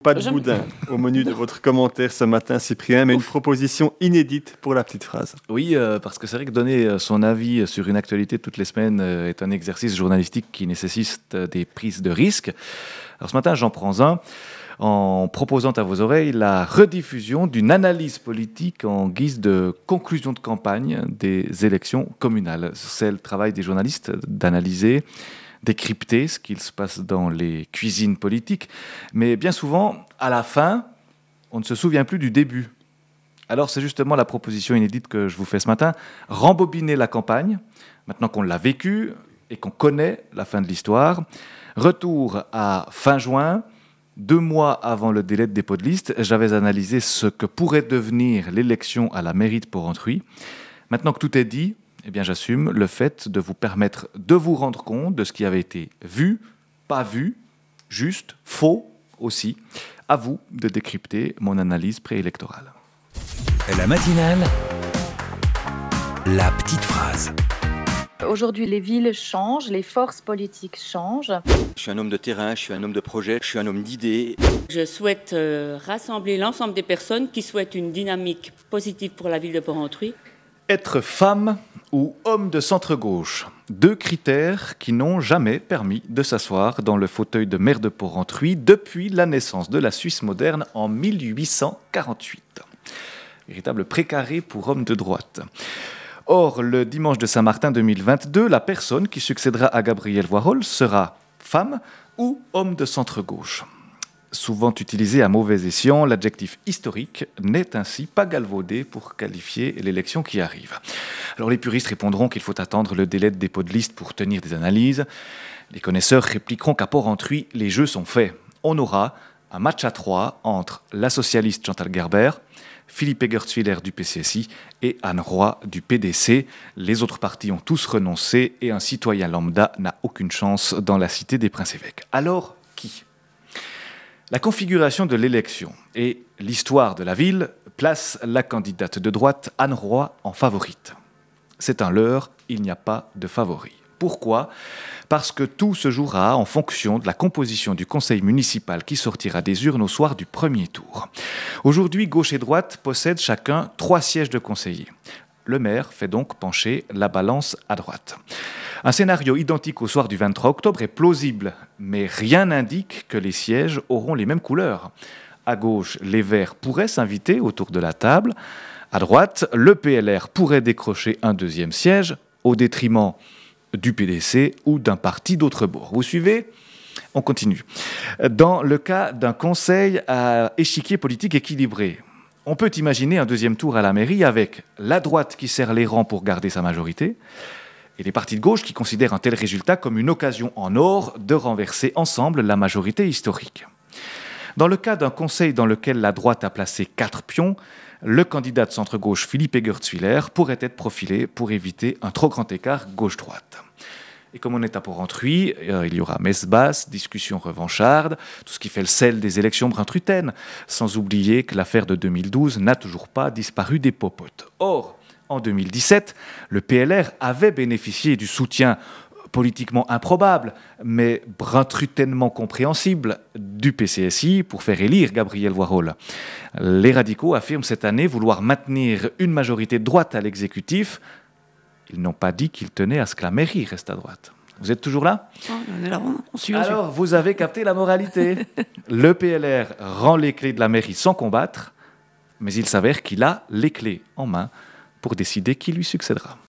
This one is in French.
Pas de boudin au menu de votre commentaire ce matin, Cyprien, mais une proposition inédite pour la petite phrase. Oui, parce que c'est vrai que donner son avis sur une actualité toutes les semaines est un exercice journalistique qui nécessite des prises de risques. Alors ce matin, j'en prends un en proposant à vos oreilles la rediffusion d'une analyse politique en guise de conclusion de campagne des élections communales. C'est le travail des journalistes d'analyser, décrypter ce qu'il se passe dans les cuisines politiques, mais bien souvent, à la fin, on ne se souvient plus du début. Alors c'est justement la proposition inédite que je vous fais ce matin, rembobiner la campagne, maintenant qu'on l'a vécue et qu'on connaît la fin de l'histoire. Retour à fin juin, 2 mois avant le délai de dépôt de liste, j'avais analysé ce que pourrait devenir l'élection à la mairie de Porrentruy. Maintenant que tout est dit, eh bien, j'assume le fait de vous permettre de vous rendre compte de ce qui avait été vu, pas vu, juste, faux aussi. À vous de décrypter mon analyse préélectorale. La matinale, la petite phrase. Aujourd'hui, les villes changent, les forces politiques changent. Je suis un homme de terrain, je suis un homme de projet, je suis un homme d'idées. Je souhaite rassembler l'ensemble des personnes qui souhaitent une dynamique positive pour la ville de Porrentruy. Être femme ou homme de centre-gauche, 2 critères qui n'ont jamais permis de s'asseoir dans le fauteuil de maire de Porrentruy depuis la naissance de la Suisse moderne en 1848. Véritable précaré pour homme de droite. Or, le dimanche de Saint-Martin 2022, la personne qui succédera à Gabriel Voirol sera femme ou homme de centre-gauche. Souvent utilisé à mauvais escient, l'adjectif historique n'est ainsi pas galvaudé pour qualifier l'élection qui arrive. Alors les puristes répondront qu'il faut attendre le délai de dépôt de liste pour tenir des analyses. Les connaisseurs répliqueront qu'à Porrentruy, les jeux sont faits. On aura un match à 3 entre la socialiste Chantal Gerber, Philippe Egertzwiller du PCSI et Anne Roy du PDC. Les autres partis ont tous renoncé et un citoyen lambda n'a aucune chance dans la cité des Princes-Évêques. Alors, qui ? La configuration de l'élection et l'histoire de la ville placent la candidate de droite Anne Roy en favorite. C'est un leurre, il n'y a pas de favori. Pourquoi ? Parce que tout se jouera en fonction de la composition du conseil municipal qui sortira des urnes au soir du premier tour. Aujourd'hui, gauche et droite possèdent chacun 3 sièges de conseillers. Le maire fait donc pencher la balance à droite. Un scénario identique au soir du 23 octobre est plausible, mais rien n'indique que les sièges auront les mêmes couleurs. À gauche, les Verts pourraient s'inviter autour de la table. À droite, le PLR pourrait décrocher un 2e siège, au détriment du PDC ou d'un parti d'autre bord. Vous suivez ? On continue. Dans le cas d'un conseil à échiquier politique équilibré, on peut imaginer un 2e tour à la mairie avec la droite qui serre les rangs pour garder sa majorité et les partis de gauche qui considèrent un tel résultat comme une occasion en or de renverser ensemble la majorité historique. Dans le cas d'un conseil dans lequel la droite a placé 4 pions, le candidat de centre-gauche Philippe Egertzwiller pourrait être profilé pour éviter un trop grand écart gauche-droite. Et comme on est à Porrentruy, il y aura messe basse, discussion revancharde, tout ce qui fait le sel des élections bruntrutaines, sans oublier que l'affaire de 2012 n'a toujours pas disparu des popotes. Or, en 2017, le PLR avait bénéficié du soutien politiquement improbable, mais bruntrutainement compréhensible, du PCSI pour faire élire Gabriel Voirol. Les radicaux affirment cette année vouloir maintenir une majorité de droite à l'exécutif. Ils n'ont pas dit qu'ils tenaient à ce que la mairie reste à droite. Vous êtes toujours là ? On est là, on suit. Alors, vous avez capté la moralité. Le PLR rend les clés de la mairie sans combattre, mais il s'avère qu'il a les clés en main pour décider qui lui succédera.